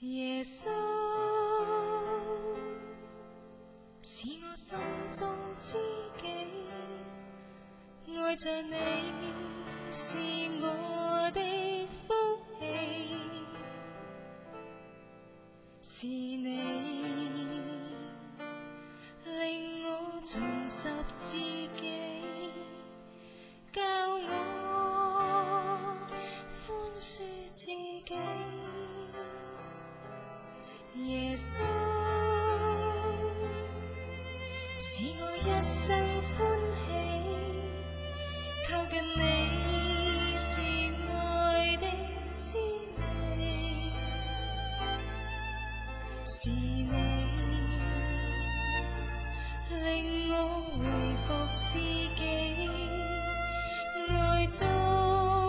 耶稣是我心中知己，爱着你是我的福气，是你令我重拾自己，教我宽恕自己。耶稣使我一生欢喜，靠近你是爱的滋味，是你令我回复自己，爱中